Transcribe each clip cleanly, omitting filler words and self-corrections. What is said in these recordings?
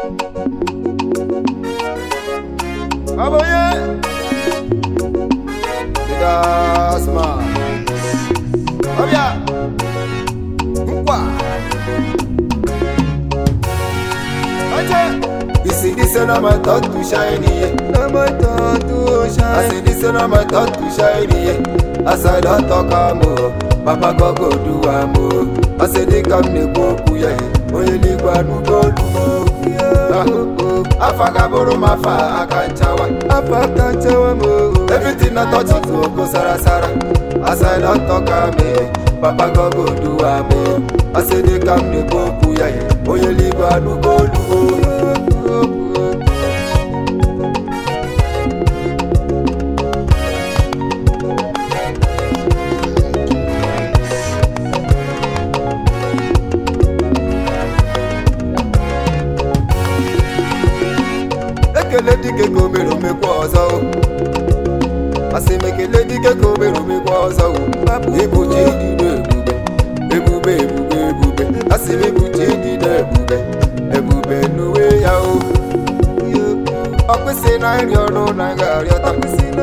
Aboye, gas man. Obya, nkwa. You see this and I'm a thought to shiny. I'm a thought to shine. I see this and I'm a thought to shiny. As I don't talk more, Papa go do more. I say they come to go kuya. Only live no go do. Afagaboro mafa akanchawa. Afakanchawa mo. Everything I touch it go sara sara. As I don't talk me, Papa go do more. I say they come to go kuya. Only live no go do. Lady ke go me ro me kwaza o. Ase me ke lady ke go me ro me kwaza o. Ebuji di ebube. Ase me buji di ebube no we ya o. Okwese na ri ono na ga ri ota.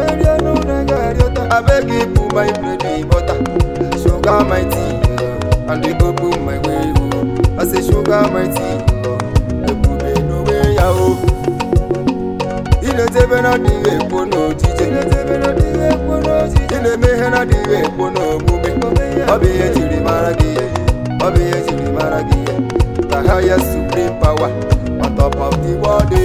I beg you put my bread in butter. Sugar my tea and the bubble my way. I say sugar my tea. Ebube no we ya o. Ile tebe na diwe pono jije. Ile mehe na diwe pono mume. Obi ejiri maragiye. The highest supreme power on top of the world.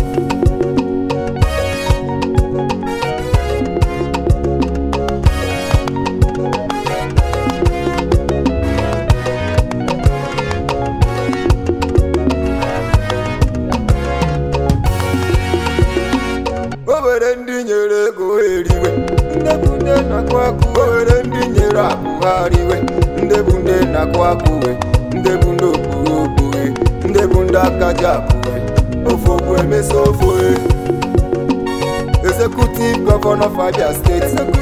Ndi nyere go eriwe nde bunde na kwaku ore ndi nyere akuhariwe nde bunde na kwakuwe nde bundo kuwe nde bunda kajakuwe ofogwe mesofwe. Executive Governor of Abia State.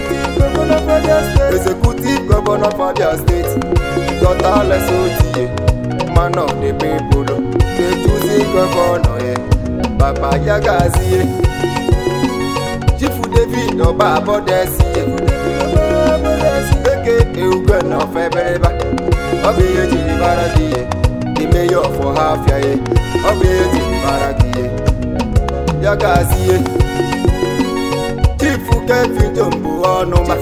Executive Governor of Abia State. Dr. Lesotie, man of the people. The choosing governor, Baba Yagazie. Chifu David Oba Bodesi. Eke Eugen of Ebereba. Obi Ejiri Maragiye. The mayor for half year. Obi Ejiri Maragiye. Yagazie. Chifu Kevin Jumbo Onuma.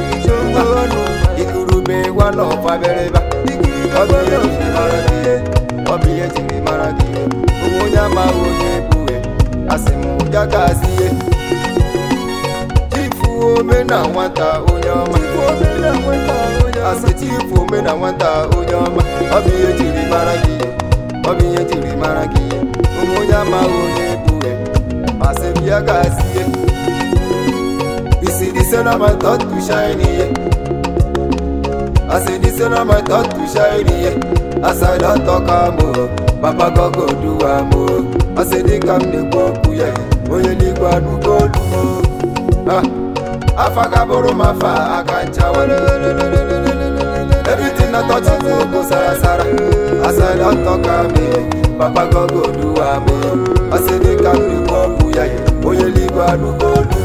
Ikurube one of Ebereba. Obi Ejiri Maragiye. Umunyama Onyebuwe. Asimu Yagazie. Ome na nwata onye ọma. Asị chifu ome na nwata onye ọma. Obi ejiri mara gị. Ụmụ onye ama onye ebuwe. Masị bịa gazie. Isi dise na my thought to shine ye. Asị dise na my thought to shine ye. As I don't talk amo, Papa go do amo. Asị dịka m na-ekwu okwu ya. Onye n'igwe anụgo olumo. Afagaboro mafa akanchawa. Everything I touch it go sara sara. As I don't talk me, Papa go do amo. I say they come to go kuya. Onye ligwa no go.